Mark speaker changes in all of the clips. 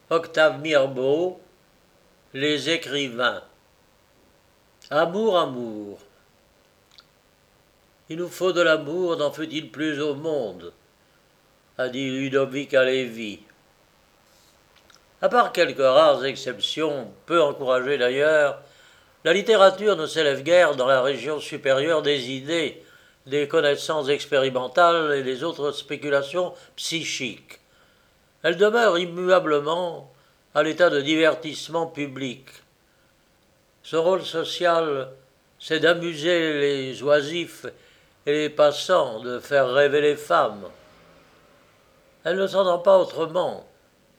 Speaker 1: Octave Mirbeau, Les écrivains. Amour, amour. Il nous faut de l'amour, n'en fut-il plus au monde, a dit Ludovic Halévy. À part quelques rares exceptions, peu encouragées d'ailleurs, la littérature ne s'élève guère dans la région supérieure des idées, des connaissances expérimentales et des autres spéculations psychiques. Elle demeure immuablement à l'état de divertissement public. Son rôle social, c'est d'amuser les oisifs et les passants, de faire rêver les femmes. Elle ne s'entend pas autrement.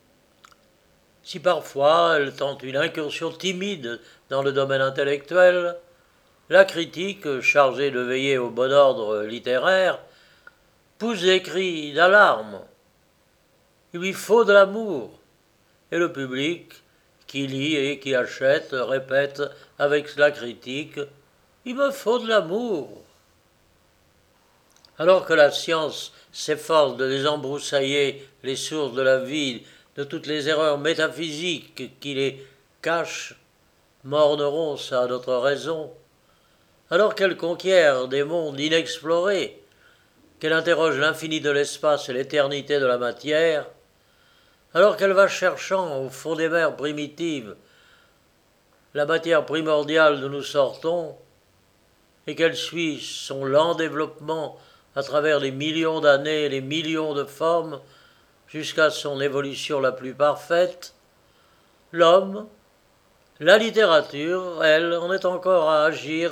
Speaker 1: Si parfois elle tente une incursion timide dans le domaine intellectuel, la critique, chargée de veiller au bon ordre littéraire, pousse des cris d'alarme. Il lui faut de l'amour. Et le public, qui lit et qui achète, répète avec la critique « Il me faut de l'amour ». Alors que la science s'efforce de désembroussailler les sources de la vie, de toutes les erreurs métaphysiques qui les cachent, morneront à notre raison, alors qu'elle conquiert des mondes inexplorés, qu'elle interroge l'infini de l'espace et l'éternité de la matière, alors qu'elle va cherchant au fond des mers primitives la matière primordiale d'où nous sortons, et qu'elle suit son lent développement à travers les millions d'années et les millions de formes, jusqu'à son évolution la plus parfaite, l'homme, la littérature, elle, en est encore à agir,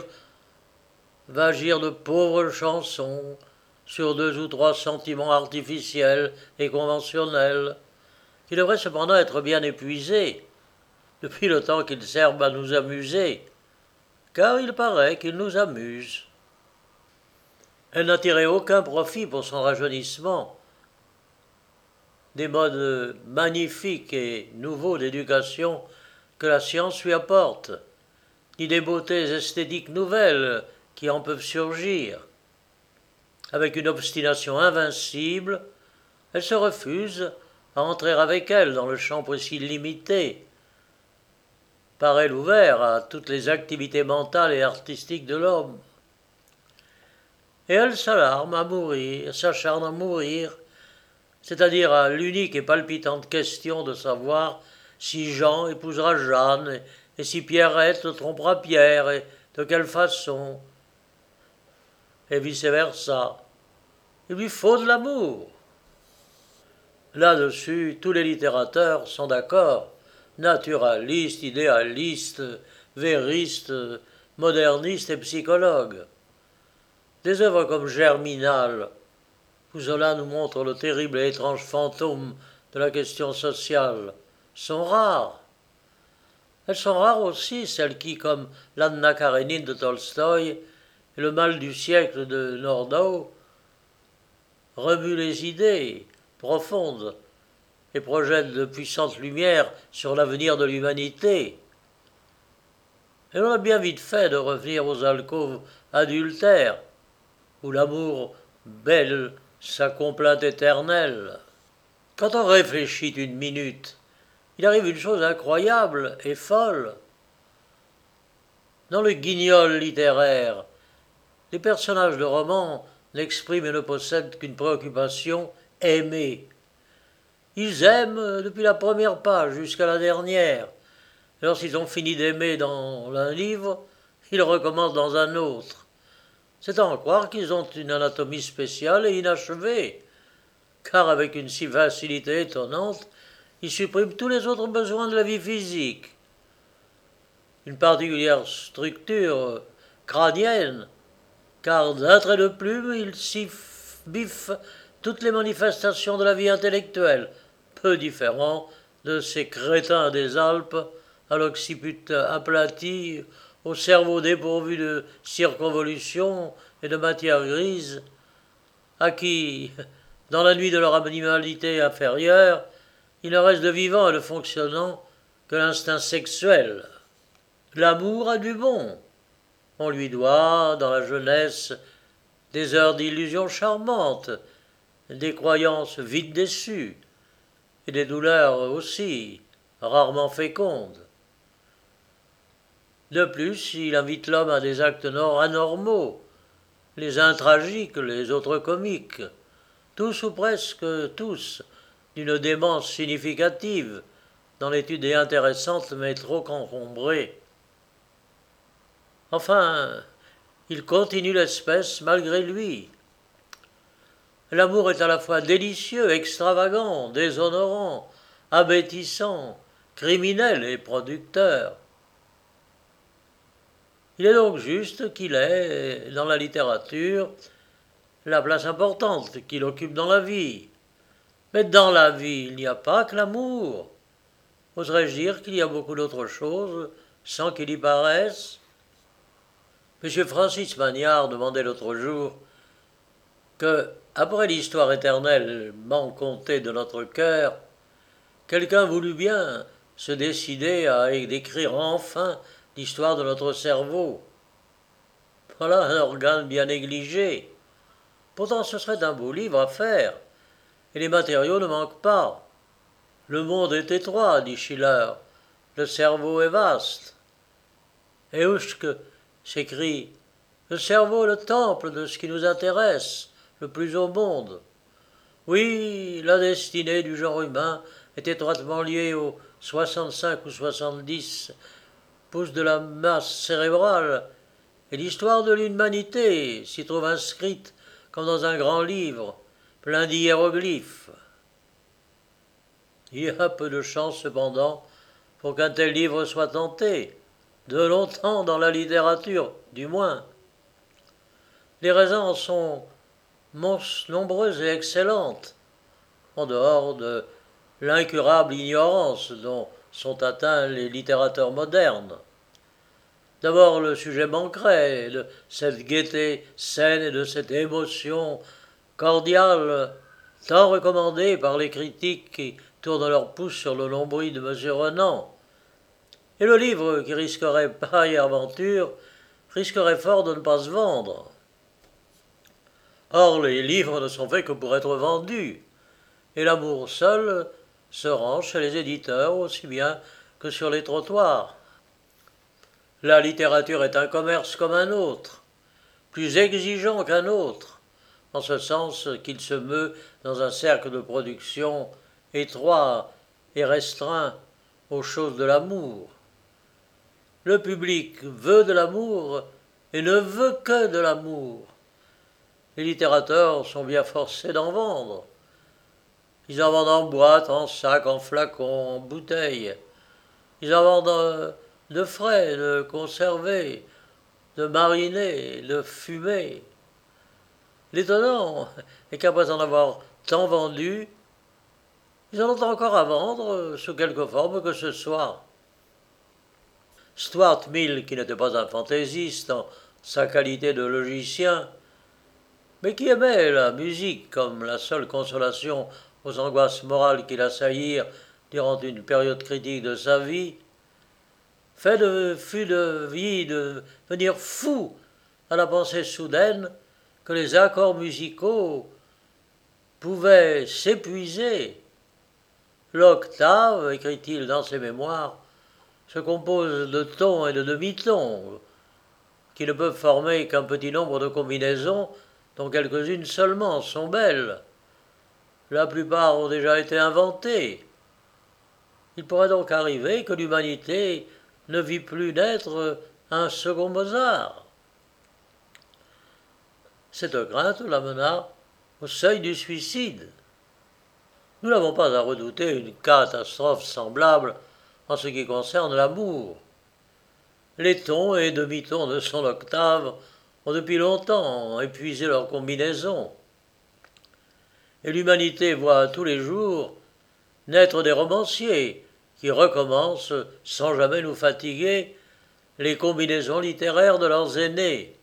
Speaker 1: va agir de pauvres chansons sur 2 ou 3 sentiments artificiels et conventionnels, qui devraient cependant être bien épuisés, depuis le temps qu'ils servent à nous amuser, car il paraît qu'ils nous amusent. Elle n'a tiré aucun profit pour son rajeunissement des modes magnifiques et nouveaux d'éducation que la science lui apporte, ni des beautés esthétiques nouvelles qui en peuvent surgir. Avec une obstination invincible, elle se refuse à entrer avec elle dans le champ possible limité, par elle ouvert à toutes les activités mentales et artistiques de l'homme. Et elle s'acharne à mourir, c'est-à-dire à l'unique et palpitante question de savoir si Jean épousera Jeanne, et si Pierrette trompera Pierre, et de quelle façon, et vice-versa. Il lui faut de l'amour. Là-dessus, tous les littérateurs sont d'accord, naturalistes, idéalistes, véristes, modernistes et psychologues. Des œuvres comme Germinal, où Zola nous montre le terrible et étrange fantôme de la question sociale, sont rares. Elles sont rares aussi celles qui, comme l'Anna Karénine de Tolstoï et le mal du siècle de Nordau, remuent les idées profondes et projettent de puissantes lumières sur l'avenir de l'humanité. Et on a bien vite fait de revenir aux alcôves adultères, où l'amour bêle sa complainte éternelle. Quand on réfléchit une minute, il arrive une chose incroyable et folle. Dans le guignol littéraire, les personnages de romans n'expriment et ne possèdent qu'une préoccupation: aimer. Ils aiment depuis la première page jusqu'à la dernière. Et lorsqu'ils ont fini d'aimer dans un livre, ils recommencent dans un autre. C'est à en croire qu'ils ont une anatomie spéciale et inachevée, car avec une si facilité étonnante, ils suppriment tous les autres besoins de la vie physique. Une particulière structure crânienne, car d'un trait de plume, ils biffent toutes les manifestations de la vie intellectuelle, peu différents de ces crétins des Alpes, à l'occiput aplati, au cerveau dépourvu de circonvolution et de matière grise, à qui, dans la nuit de leur animalité inférieure, il ne reste de vivant et de fonctionnant que l'instinct sexuel. L'amour a du bon. On lui doit, dans la jeunesse, des heures d'illusions charmantes, des croyances vite déçues, et des douleurs aussi, rarement féconde. De plus, il invite l'homme à des actes anormaux, les uns tragiques, les autres comiques, tous ou presque tous, d'une démence significative, dans l'étude est intéressante mais trop encombrée. Enfin, il continue l'espèce malgré lui. L'amour est à la fois délicieux, extravagant, déshonorant, abêtissant, criminel et producteur. Il est donc juste qu'il ait, dans la littérature, la place importante qu'il occupe dans la vie. Mais dans la vie, il n'y a pas que l'amour. Oserais-je dire qu'il y a beaucoup d'autres choses, sans qu'il y paraisse? M. Francis Magnard demandait l'autre jour que, après l'histoire éternellement contée de notre cœur, quelqu'un voulut bien se décider à décrire enfin l'histoire de notre cerveau. Voilà un organe bien négligé. Pourtant ce serait un beau livre à faire, et les matériaux ne manquent pas. Le monde est étroit, dit Schiller, le cerveau est vaste. Et Huschke s'écrie, le cerveau est le temple de ce qui nous intéresse le plus au monde. Oui, la destinée du genre humain est étroitement liée aux 65 ou 70 pouces de la masse cérébrale, et l'histoire de l'humanité s'y trouve inscrite comme dans un grand livre, plein d'hiéroglyphes. Il y a peu de chance cependant pour qu'un tel livre soit tenté, de longtemps dans la littérature, du moins. Les raisons sont nombreuses et excellentes, en dehors de l'incurable ignorance dont sont atteints les littérateurs modernes. D'abord, le sujet manquerait de cette gaieté saine et de cette émotion cordiale tant recommandée par les critiques qui tournent leur pouce sur le nombril de M. Renan. Et le livre qui risquerait pareille aventure risquerait fort de ne pas se vendre. Or, les livres ne sont faits que pour être vendus, et l'amour seul se range chez les éditeurs aussi bien que sur les trottoirs. La littérature est un commerce comme un autre, plus exigeant qu'un autre, en ce sens qu'il se meut dans un cercle de production étroit et restreint aux choses de l'amour. Le public veut de l'amour et ne veut que de l'amour. Les littérateurs sont bien forcés d'en vendre. Ils en vendent en boîte, en sac, en flacon, en bouteille. Ils en vendent de frais, de conservés, de marinés, de fumés. L'étonnant est qu'après en avoir tant vendu, ils en ont encore à vendre sous quelque forme que ce soit. Stuart Mill, qui n'était pas un fantaisiste en sa qualité de logicien, mais qui aimait la musique comme la seule consolation aux angoisses morales qui l'assaillirent durant une période critique de sa vie, fut de vie de devenir fou à la pensée soudaine que les accords musicaux pouvaient s'épuiser. L'octave, écrit-il dans ses mémoires, se compose de tons et de demi-tons, qui ne peuvent former qu'un petit nombre de combinaisons, dont quelques-unes seulement sont belles. La plupart ont déjà été inventées. Il pourrait donc arriver que l'humanité ne vit plus naître un second Mozart. Cette crainte l'amena au seuil du suicide. Nous n'avons pas à redouter une catastrophe semblable en ce qui concerne l'amour. Les tons et demi-tons de son octave ont depuis longtemps épuisé leur combinaison. Et l'humanité voit tous les jours naître des romanciers qui recommencent, sans jamais nous fatiguer, les combinaisons littéraires de leurs aînés.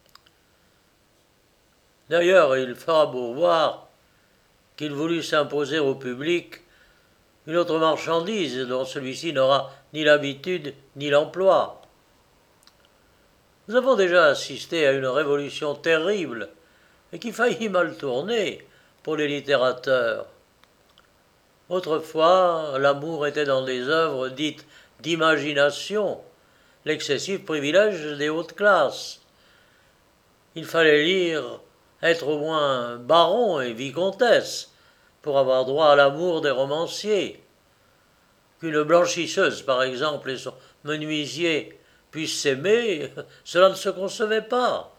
Speaker 1: D'ailleurs, il fera beau voir qu'il voulut s'imposer au public une autre marchandise dont celui-ci n'aura ni l'habitude ni l'emploi. Nous avons déjà assisté à une révolution terrible et qui faillit mal tourner pour les littérateurs. Autrefois, l'amour était dans des œuvres dites d'imagination, l'excessif privilège des hautes classes. Il fallait lire, être au moins baron et vicomtesse pour avoir droit à l'amour des romanciers. Qu'une blanchisseuse, par exemple, et son menuisier puissent s'aimer, cela ne se concevait pas.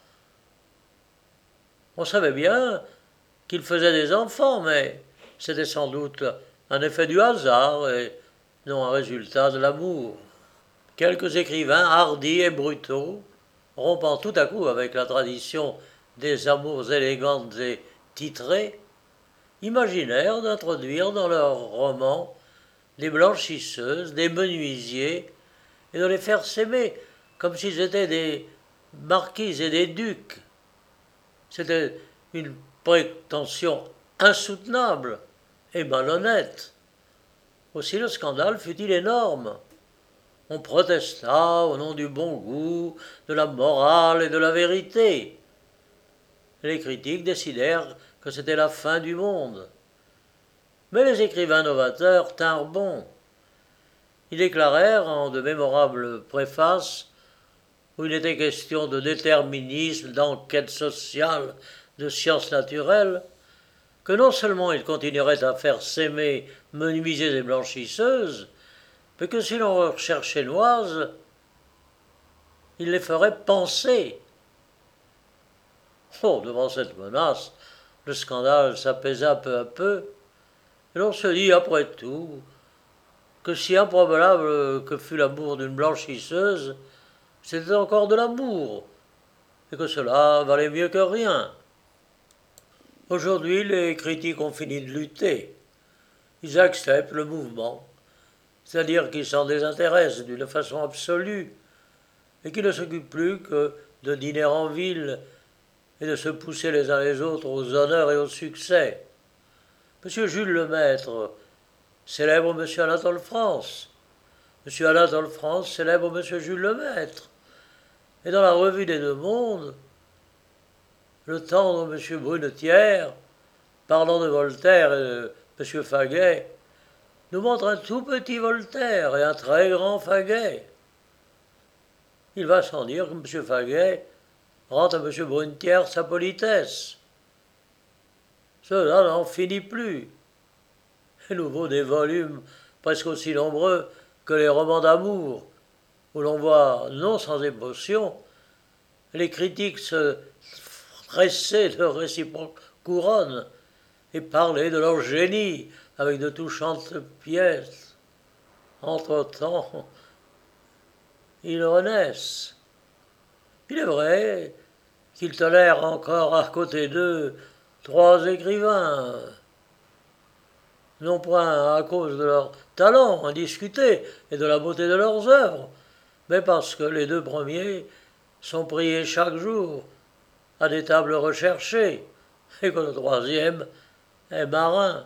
Speaker 1: On savait bien qu'ils faisaient des enfants, mais c'était sans doute un effet du hasard et non un résultat de l'amour. Quelques écrivains hardis et brutaux, rompant tout à coup avec la tradition des amours élégantes et titrées, imaginèrent d'introduire dans leurs romans des blanchisseuses, des menuisiers, et de les faire s'aimer comme s'ils étaient des marquises et des ducs. C'était une prétention insoutenable et malhonnête. Aussi le scandale fut-il énorme. On protesta au nom du bon goût, de la morale et de la vérité. Les critiques décidèrent que c'était la fin du monde. Mais les écrivains novateurs tinrent bon. Ils déclarèrent en de mémorables préfaces, où il était question de déterminisme, d'enquête sociale, de sciences naturelles, que non seulement ils continueraient à faire s'aimer menuisiers et blanchisseuses, mais que si l'on recherchait noises, ils les feraient penser. Oh, devant cette menace, le scandale s'apaisa peu à peu, et l'on se dit, après tout, que si improbable que fût l'amour d'une blanchisseuse, c'était encore de l'amour, et que cela valait mieux que rien. Aujourd'hui, les critiques ont fini de lutter. Ils acceptent le mouvement, c'est-à-dire qu'ils s'en désintéressent d'une façon absolue, et qui ne s'occupent plus que de dîner en ville et de se pousser les uns les autres aux honneurs et au succès. M. Jules Lemaître célèbre M. Anatole France. M. Anatole France célèbre M. Jules Lemaître. Et dans la revue des Deux Mondes, le tendre M. Brunetière, parlant de Voltaire et de M. Faguet, nous montre un tout petit Voltaire et un très grand Faguet. Il va sans dire que M. Faguet rend à M. Brunetière sa politesse. Cela n'en finit plus. Et nous vaut des volumes presque aussi nombreux que les romans d'amour, où l'on voit, non sans émotion, les critiques se dresser de réciproques couronnes et parler de leur génie avec de touchantes pièces. Entre-temps, ils renaissent. Il est vrai qu'ils tolèrent encore à côté d'eux 3 écrivains, non point à cause de leur talent indiscuté et de la beauté de leurs œuvres, mais parce que les 2 premiers sont priés chaque jour à des tables recherchées, et que le 3e est marin.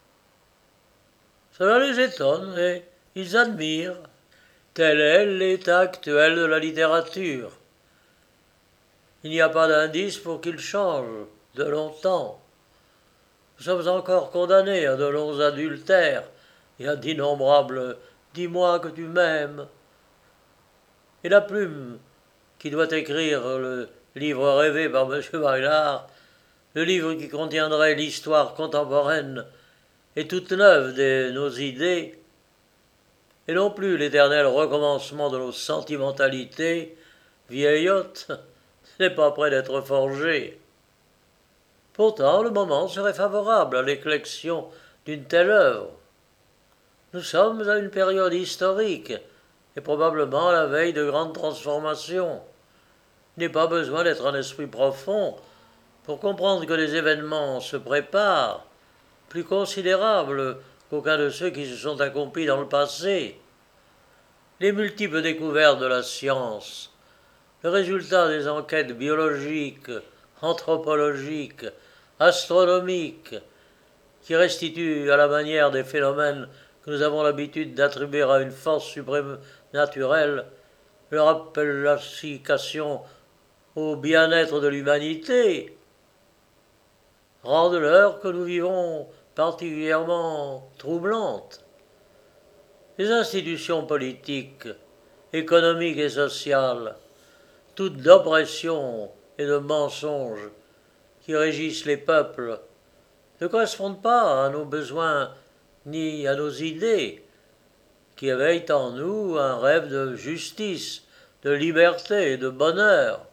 Speaker 1: Cela les étonne et ils admirent. Tel est l'état actuel de la littérature. Il n'y a pas d'indice pour qu'il change de longtemps. Nous sommes encore condamnés à de longs adultères et à d'innombrables « dis-moi que tu m'aimes ». Et la plume qui doit écrire le livre rêvé par M. Maillard, le livre qui contiendrait l'histoire contemporaine et toute neuve de nos idées, et non plus l'éternel recommencement de nos sentimentalités vieillottes, n'est pas près d'être forgé. Pourtant, le moment serait favorable à l'éclection d'une telle œuvre. Nous sommes à une période historique, et probablement à la veille de grandes transformations. Il n'est pas besoin d'être un esprit profond pour comprendre que les événements se préparent, plus considérables qu'aucun de ceux qui se sont accomplis dans le passé. Les multiples découvertes de la science, le résultat des enquêtes biologiques, anthropologiques, astronomiques, qui restituent à la manière des phénomènes que nous avons l'habitude d'attribuer à une force suprême naturelle leur application au bien-être de l'humanité, rendent l'heure que nous vivons particulièrement troublantes. Les institutions politiques, économiques et sociales, toutes d'oppression et de mensonges qui régissent les peuples, ne correspondent pas à nos besoins ni à nos idées, qui éveillent en nous un rêve de justice, de liberté et de bonheur.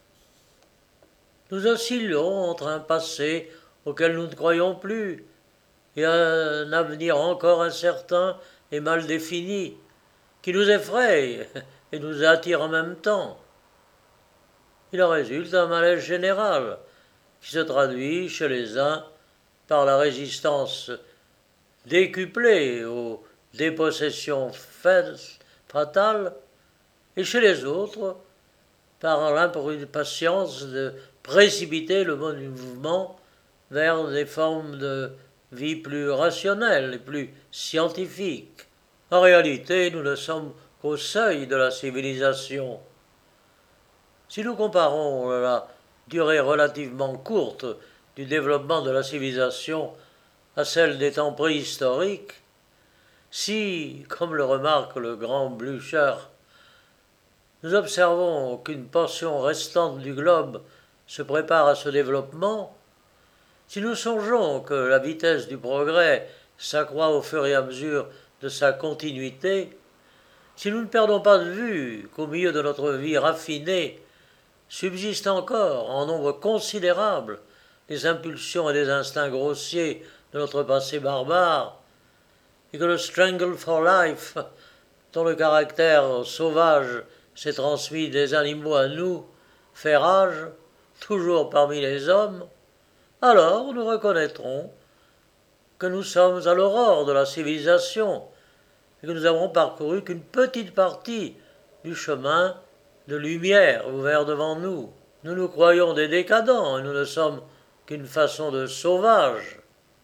Speaker 1: Nous oscillons entre un passé auquel nous ne croyons plus et un avenir encore incertain et mal défini, qui nous effraie et nous attire en même temps. Il en résulte un malaise général qui se traduit chez les uns par la résistance décuplée aux dépossessions fatales et chez les autres par l'impatience de précipiter le mouvement vers des formes de vie plus rationnelles et plus scientifiques. En réalité, nous ne sommes qu'au seuil de la civilisation. Si nous comparons la durée relativement courte du développement de la civilisation à celle des temps préhistoriques, si, comme le remarque le grand Blücher, nous observons qu'une portion restante du globe se prépare à ce développement, si nous songeons que la vitesse du progrès s'accroît au fur et à mesure de sa continuité, si nous ne perdons pas de vue qu'au milieu de notre vie raffinée subsistent encore, en nombre considérable, les impulsions et les instincts grossiers de notre passé barbare, et que le strangle for life, dont le caractère sauvage s'est transmis des animaux à nous, fait rage, toujours parmi les hommes, alors nous reconnaîtrons que nous sommes à l'aurore de la civilisation et que nous n'avons parcouru qu'une petite partie du chemin de lumière ouvert devant nous. Nous nous croyons des décadents et nous ne sommes qu'une façon de sauvages.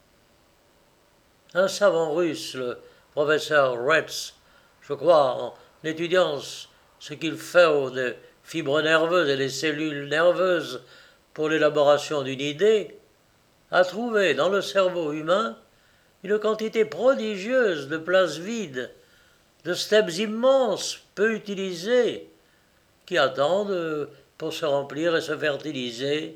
Speaker 1: Un savant russe, le professeur Retz, je crois, en étudiant ce qu'il fait des fibres nerveuses et des cellules nerveuses pour l'élaboration d'une idée, a trouvé dans le cerveau humain une quantité prodigieuse de places vides, de steppes immenses, peu utilisées, qui attendent pour se remplir et se fertiliser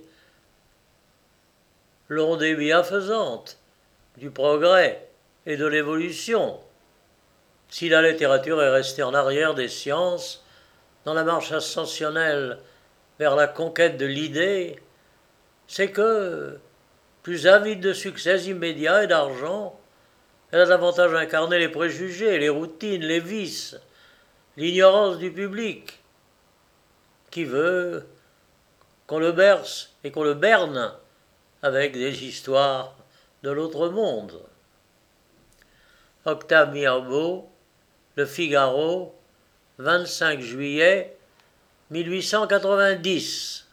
Speaker 1: l'ondée bienfaisante du progrès et de l'évolution. Si la littérature est restée en arrière des sciences, dans la marche ascensionnelle vers la conquête de l'idée, c'est que, plus avide de succès immédiats et d'argent, elle a davantage incarné les préjugés, les routines, les vices, l'ignorance du public, qui veut qu'on le berce et qu'on le berne avec des histoires de l'autre monde. Octave Mirbeau, Le Figaro, 25 juillet 1890.